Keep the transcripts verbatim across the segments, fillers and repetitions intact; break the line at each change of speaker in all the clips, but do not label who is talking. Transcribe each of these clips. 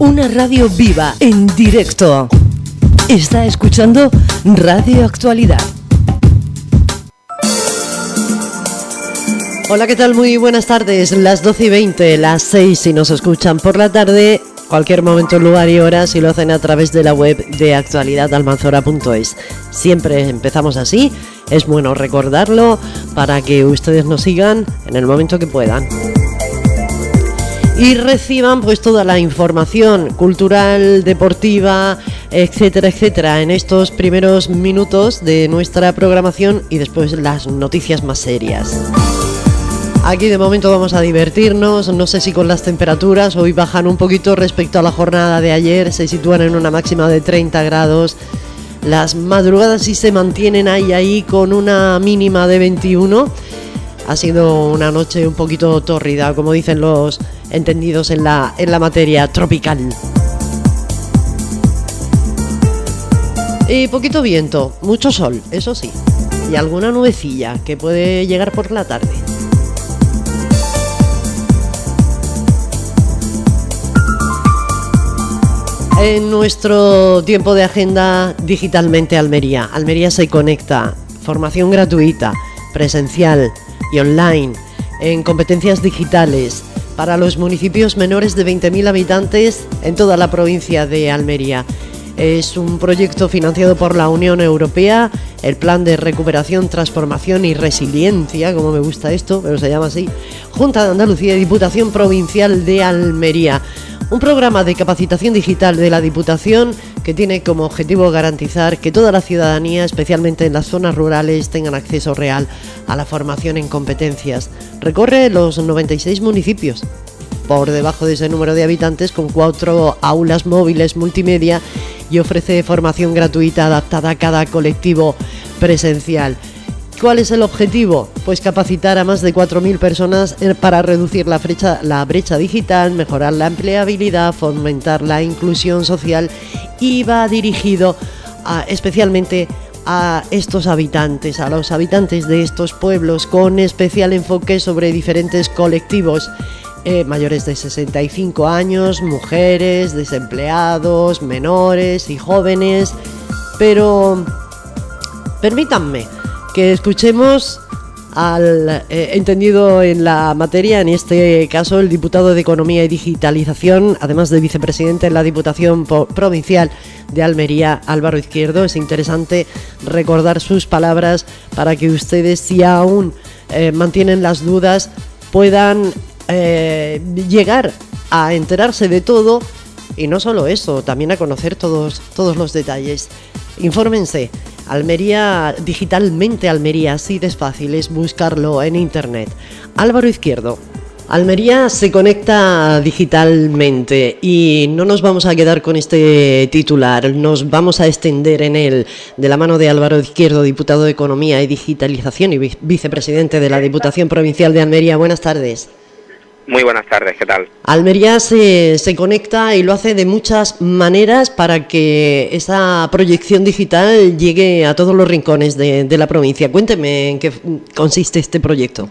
Una radio viva, en directo. Está escuchando Radio Actualidad. Hola, ¿qué tal? Muy buenas tardes. Las doce y veinte, las seis si nos escuchan por la tarde. Cualquier momento, lugar y hora si lo hacen a través de la web de actualidad almanzora punto es. Siempre empezamos así. Es bueno recordarlo para que ustedes nos sigan en el momento que puedan. Y reciban pues toda la información cultural, deportiva, etcétera, etcétera, en estos primeros minutos de nuestra programación y después las noticias más serias. Aquí de momento vamos a divertirnos, no sé si con las temperaturas, hoy bajan un poquito respecto a la jornada de ayer, se sitúan en una máxima de treinta grados, las madrugadas sí se mantienen ahí, ahí con una mínima de veintiuno. Ha sido una noche un poquito tórrida, como dicen los entendidos en la, en la materia tropical. Y poquito viento, mucho sol, eso sí, y alguna nubecilla que puede llegar por la tarde. En nuestro tiempo de agenda, Digitalmente Almería. Almería se conecta, formación gratuita, presencial y online, en competencias digitales para los municipios menores de veinte mil habitantes en toda la provincia de Almería. Es un proyecto financiado por la Unión Europea, el Plan de Recuperación, Transformación y Resiliencia, como me gusta esto, pero se llama así, Junta de Andalucía y Diputación Provincial de Almería. Un programa de capacitación digital de la Diputación que tiene como objetivo garantizar que toda la ciudadanía, especialmente en las zonas rurales, tengan acceso real a la formación en competencias. Recorre los noventa y seis municipios, por debajo de ese número de habitantes, con cuatro aulas móviles multimedia y ofrece formación gratuita adaptada a cada colectivo presencial. ¿Cuál es el objetivo? Pues capacitar a más de cuatro mil personas para reducir la brecha, la brecha digital, mejorar la empleabilidad, fomentar la inclusión social, y va dirigido a, especialmente a estos habitantes, a los habitantes de estos pueblos, con especial enfoque sobre diferentes colectivos. Eh, mayores de sesenta y cinco años, mujeres, desempleados, menores y jóvenes. Pero permítanme que escuchemos al eh, entendido en la materia, en este caso el diputado de Economía y Digitalización, además de vicepresidente en la Diputación Provincial de Almería, Álvaro Izquierdo. Es interesante recordar sus palabras para que ustedes, si aún eh, mantienen las dudas, puedan eh, llegar a enterarse de todo, y no solo eso, también a conocer todos, todos los detalles. Infórmense. Almería, Digitalmente Almería, así de fácil es buscarlo en internet. Álvaro Izquierdo. Almería se conecta digitalmente, y no nos vamos a quedar con este titular, nos vamos a extender en él de la mano de Álvaro Izquierdo, diputado de Economía y Digitalización y vicepresidente de la Diputación Provincial de Almería. Buenas tardes.
Muy buenas tardes, ¿qué tal?
Almería se, se conecta y lo hace de muchas maneras para que esa proyección digital llegue a todos los rincones de, de la provincia. Cuénteme en qué consiste este proyecto.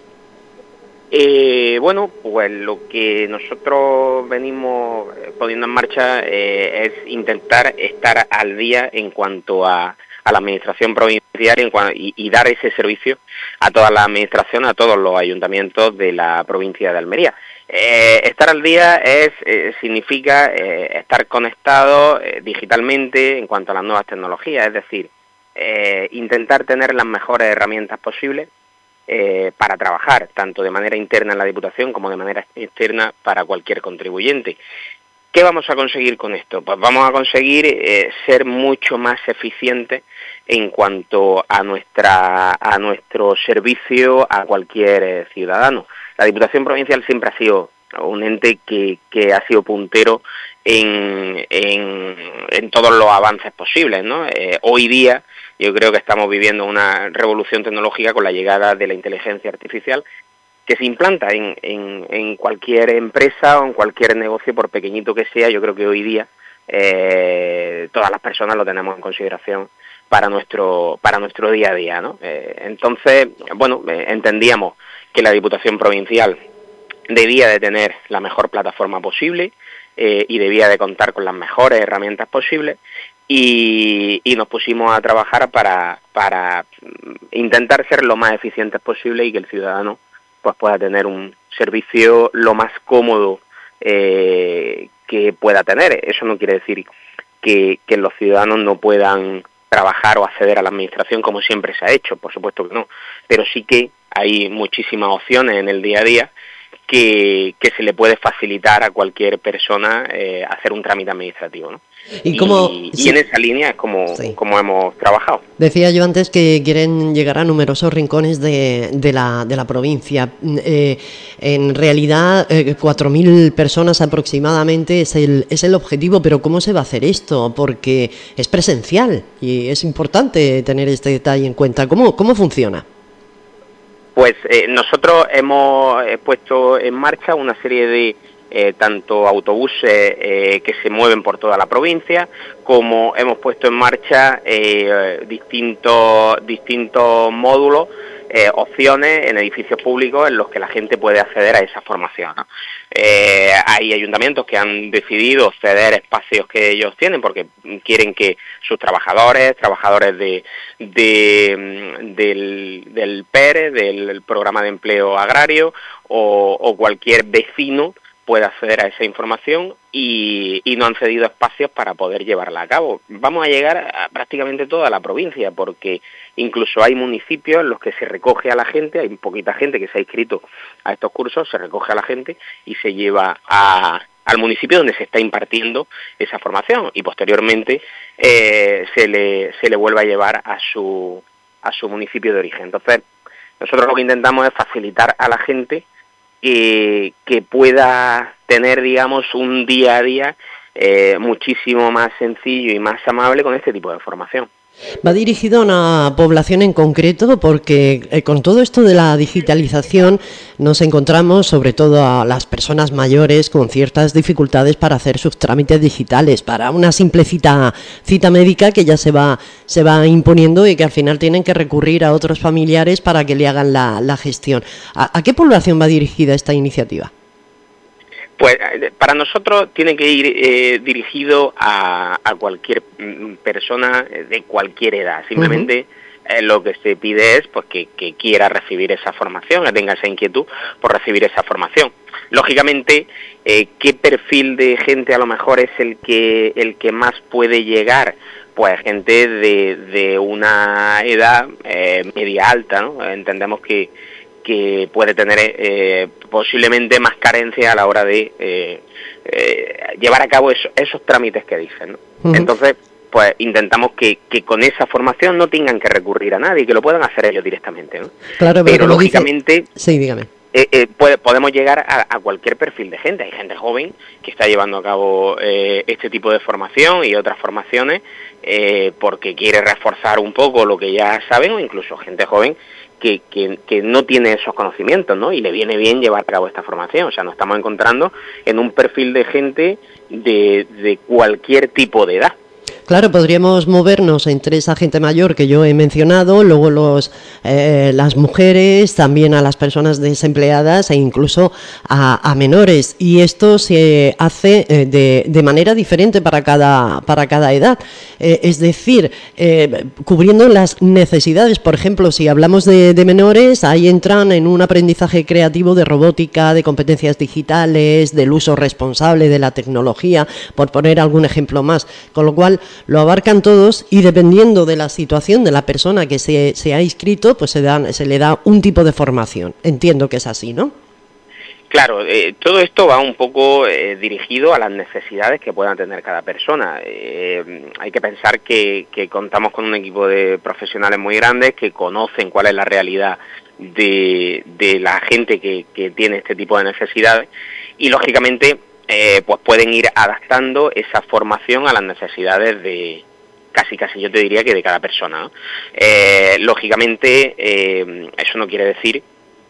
Eh, bueno, pues lo que nosotros venimos poniendo en marcha eh, es intentar estar al día en cuanto a, a la administración provincial en cuanto, y, y dar ese servicio a toda la administración, a todos los ayuntamientos de la provincia de Almería. Eh, estar al día es eh, significa eh, estar conectado eh, digitalmente en cuanto a las nuevas tecnologías, es decir, eh, intentar tener las mejores herramientas posibles eh, para trabajar, tanto de manera interna en la Diputación como de manera externa para cualquier contribuyente. ¿Qué vamos a conseguir con esto? Pues vamos a conseguir eh, ser mucho más eficientes en cuanto a nuestra a nuestro servicio a cualquier eh, ciudadano. La Diputación Provincial siempre ha sido un ente que, que ha sido puntero en, en, en todos los avances posibles, ¿no? Eh, hoy día yo creo que estamos viviendo una revolución tecnológica con la llegada de la inteligencia artificial, que se implanta en, en, en cualquier empresa o en cualquier negocio, por pequeñito que sea. Yo creo que hoy día eh, todas las personas lo tenemos en consideración para nuestro para nuestro día a día, ¿no? Eh, entonces, bueno, eh, entendíamos que la Diputación Provincial debía de tener la mejor plataforma posible, eh, y debía de contar con las mejores herramientas posibles, y, y nos pusimos a trabajar para, para intentar ser lo más eficientes posible y que el ciudadano pues pueda tener un servicio lo más cómodo eh, que pueda tener. Eso no quiere decir que, que los ciudadanos no puedan trabajar o acceder a la administración como siempre se ha hecho, por supuesto que no, pero sí que hay muchísimas opciones en el día a día que, que se le puede facilitar a cualquier persona eh, hacer un trámite administrativo, ¿no?
Y, como,
y,
sí.
y en esa línea es como,
sí.
como hemos trabajado.
Decía yo antes que quieren llegar a numerosos rincones de, de, la, de la provincia. Eh, en realidad, eh, cuatro mil personas aproximadamente es el, es el objetivo, pero ¿cómo se va a hacer esto? Porque es presencial y es importante tener este detalle en cuenta. ¿Cómo, cómo funciona?
Pues eh, nosotros hemos eh, puesto en marcha una serie de Eh, tanto autobuses eh, que se mueven por toda la provincia, como hemos puesto en marcha eh, distintos distintos módulos, eh, opciones en edificios públicos en los que la gente puede acceder a esa formación, ¿no? Eh, hay ayuntamientos que han decidido ceder espacios que ellos tienen porque quieren que sus trabajadores, trabajadores de, de del, del P E R E, del Programa de Empleo Agrario, o, o cualquier vecino puede acceder a esa información y, y no han cedido espacios para poder llevarla a cabo. Vamos a llegar a prácticamente toda la provincia, porque incluso hay municipios en los que se recoge a la gente, hay poquita gente que se ha inscrito a estos cursos, se recoge a la gente y se lleva a, al municipio donde se está impartiendo esa formación, y posteriormente eh, se le se le vuelve a llevar a su a su municipio de origen. Entonces, nosotros lo que intentamos es facilitar a la gente Que, que pueda tener, digamos, un día a día eh, muchísimo más sencillo y más amable con este tipo de formación.
¿Va dirigido a una población en concreto? Porque eh, con todo esto de la digitalización nos encontramos sobre todo a las personas mayores con ciertas dificultades para hacer sus trámites digitales, para una simple cita, cita médica que ya se va, se va imponiendo y que al final tienen que recurrir a otros familiares para que le hagan la, la gestión. ¿A, ¿A qué población va dirigida esta iniciativa?
Pues para nosotros tiene que ir eh, dirigido a, a cualquier persona de cualquier edad. Simplemente uh-huh. eh, lo que se pide es pues que, que quiera recibir esa formación, que tenga esa inquietud por recibir esa formación. Lógicamente, eh, ¿qué perfil de gente a lo mejor es el que el que más puede llegar? Pues gente de, de una edad eh, media alta, ¿no? Entendemos que que puede tener eh, posiblemente más carencia a la hora de eh, eh, llevar a cabo eso, esos trámites que dicen, ¿no? Uh-huh. Entonces, pues intentamos que, que con esa formación no tengan que recurrir a nadie, que lo puedan hacer ellos directamente, ¿no?
Claro, pero,
pero lógicamente
dice... sí, dígame.
Eh, eh, puede, podemos llegar a, a cualquier perfil de gente. Hay gente joven que está llevando a cabo eh, este tipo de formación y otras formaciones eh, porque quiere reforzar un poco lo que ya saben, o incluso gente joven Que, que, que no tiene esos conocimientos, ¿no? Y le viene bien llevar a cabo esta formación. O sea, nos estamos encontrando en un perfil de gente de, de cualquier tipo de edad.
Claro, podríamos movernos entre esa gente mayor que yo he mencionado, luego los, eh, las mujeres, también a las personas desempleadas e incluso a, a menores. Y esto se hace eh, de, de manera diferente para cada, para cada edad. Eh, es decir, eh, cubriendo las necesidades. Por ejemplo, si hablamos de, de menores, ahí entran en un aprendizaje creativo de robótica, de competencias digitales, del uso responsable de la tecnología, por poner algún ejemplo más. Con lo cual, lo abarcan todos y dependiendo de la situación de la persona que se, se ha inscrito, pues se, dan, se le da un tipo de formación. Entiendo que es así, ¿no?
Claro, eh, todo esto va un poco eh, dirigido a las necesidades que puedan tener cada persona. Eh, hay que pensar que, que contamos con un equipo de profesionales muy grandes que conocen cuál es la realidad de, de la gente que, que tiene este tipo de necesidades y, lógicamente, Eh, pues pueden ir adaptando esa formación a las necesidades de casi casi yo te diría que de cada persona, ¿no? Eh, lógicamente eh, eso no quiere decir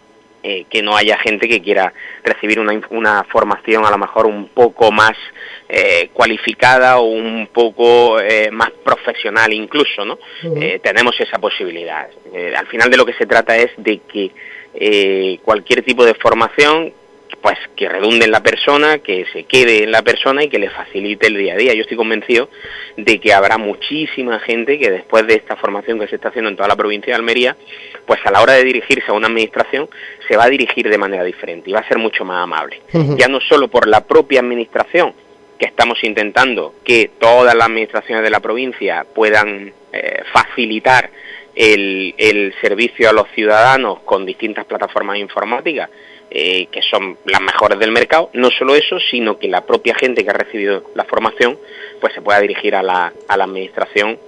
eh, que no haya gente que quiera recibir una, una formación a lo mejor un poco más eh, cualificada o un poco eh, más profesional incluso, ¿no? Uh-huh. Eh, tenemos esa posibilidad. Eh, al final de lo que se trata es de que eh, cualquier tipo de formación pues que redunde en la persona, que se quede en la persona y que le facilite el día a día. Yo estoy convencido de que habrá muchísima gente que después de esta formación que se está haciendo en toda la provincia de Almería, pues a la hora de dirigirse a una administración se va a dirigir de manera diferente y va a ser mucho más amable. Uh-huh. Ya no solo por la propia administración, que estamos intentando que todas las administraciones de la provincia puedan eh, facilitar el, el servicio a los ciudadanos con distintas plataformas informáticas, Eh, que son las mejores del mercado. No solo eso, sino que la propia gente que ha recibido la formación pues se pueda dirigir a la, a la administración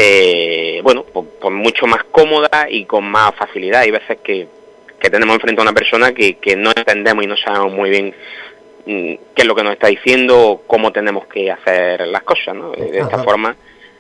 eh, bueno, pues, pues mucho más cómoda y con más facilidad. Hay veces que, que tenemos enfrente a una persona que, que no entendemos y no sabemos muy bien mm, qué es lo que nos está diciendo o cómo tenemos que hacer las cosas, ¿no? De esta Ajá. forma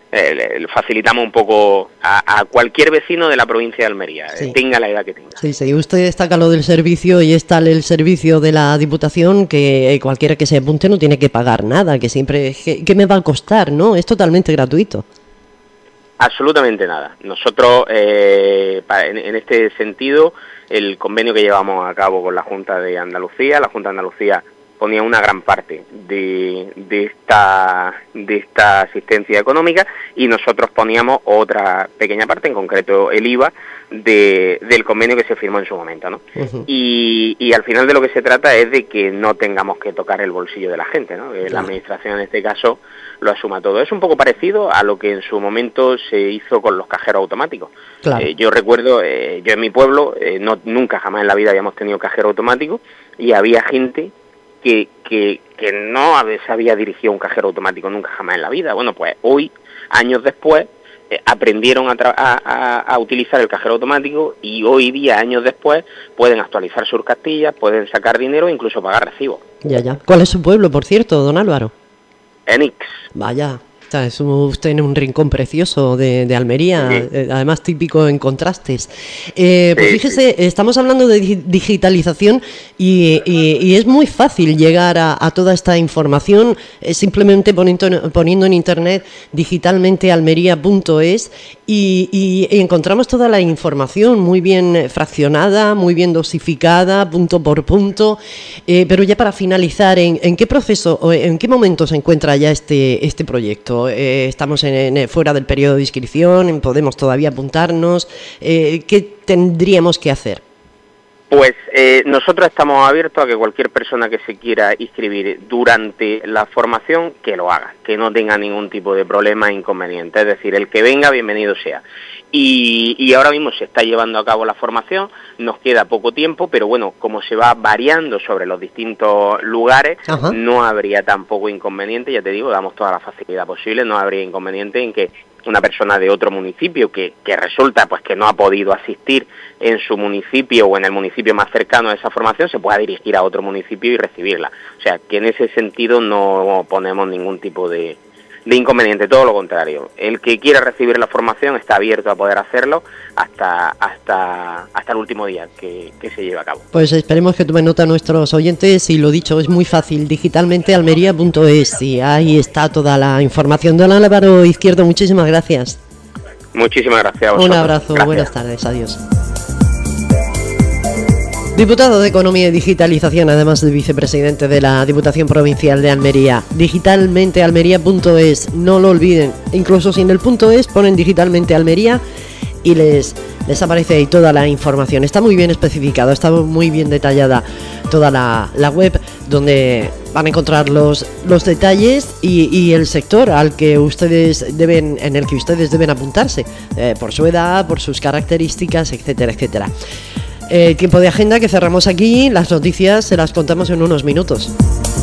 Eh, facilitamos un poco a, a cualquier vecino de la provincia de Almería, sí. eh, tenga la edad que tenga.
Sí, sí, usted destaca lo del servicio y está el servicio de la Diputación, que cualquiera que se apunte no tiene que pagar nada, que siempre, que, que me va a costar, ¿no? Es totalmente gratuito.
Absolutamente nada. Nosotros, eh, en, en este sentido, el convenio que llevamos a cabo con la Junta de Andalucía, la Junta de Andalucía ponía una gran parte de, de esta de esta asistencia económica y nosotros poníamos otra pequeña parte, en concreto el I V A de, del convenio que se firmó en su momento, ¿no? Uh-huh. y, y al final de lo que se trata es de que no tengamos que tocar el bolsillo de la gente, ¿no? Que la administración en este caso lo asuma todo. Es un poco parecido a lo que en su momento se hizo con los cajeros automáticos. Claro. Eh, yo recuerdo, eh, yo en mi pueblo, eh, no nunca jamás en la vida habíamos tenido cajero automático y había gente Que, que, que no se había dirigido a un cajero automático nunca jamás en la vida. Bueno, pues hoy, años después, eh, aprendieron a, a, a utilizar el cajero automático y hoy día, años después, pueden actualizar sus cartillas, pueden sacar dinero e incluso pagar recibos.
Ya, ya. ¿Cuál es su pueblo, por cierto, don Álvaro?
Enix.
Vaya. Es usted en un rincón precioso de, de Almería, sí. eh, además típico en contrastes. Eh, pues sí, fíjese, sí. estamos hablando de digitalización y, y, y es muy fácil llegar a, a toda esta información eh, simplemente poniendo, poniendo en internet digitalmente almería punto es y, y, y encontramos toda la información muy bien fraccionada, muy bien dosificada, punto por punto. Eh, pero ya para finalizar, ¿en, en qué proceso o en qué momento se encuentra ya este, este proyecto? Eh, estamos en, en, fuera del periodo de inscripción, podemos todavía apuntarnos. Eh, ¿Qué tendríamos que hacer?
Pues eh, nosotros estamos abiertos a que cualquier persona que se quiera inscribir durante la formación, que lo haga, que no tenga ningún tipo de problema e inconveniente. Es decir, el que venga, bienvenido sea. Y, y ahora mismo se está llevando a cabo la formación, nos queda poco tiempo, pero bueno, como se va variando sobre los distintos lugares, Ajá. no habría tampoco inconveniente, ya te digo, damos toda la facilidad posible, no habría inconveniente en que una persona de otro municipio que, que resulta pues que no ha podido asistir en su municipio o en el municipio más cercano a esa formación se pueda dirigir a otro municipio y recibirla. O sea, que en ese sentido no ponemos ningún tipo de, de inconveniente, todo lo contrario. El que quiera recibir la formación está abierto a poder hacerlo hasta hasta hasta el último día que, que se lleve a cabo.
Pues esperemos que tomen nota nuestros oyentes y lo dicho, es muy fácil, digitalmente almería punto es y ahí está toda la información. Don Álvaro Izquierdo, muchísimas gracias.
Muchísimas gracias a vosotros.
Un abrazo,
gracias.
Buenas tardes, adiós. Diputado de Economía y Digitalización, además de vicepresidente de la Diputación Provincial de Almería. Digitalmente almería punto es, no lo olviden. Incluso sin el punto es, ponen digitalmente Almería y les, les aparece ahí toda la información. Está muy bien especificado, está muy bien detallada toda la, la web, donde van a encontrar los, los detalles y, y el sector al que ustedes deben, en el que ustedes deben apuntarse, eh, por su edad, por sus características, etcétera, etcétera. Eh, tiempo de agenda que cerramos aquí, las noticias se las contamos en unos minutos.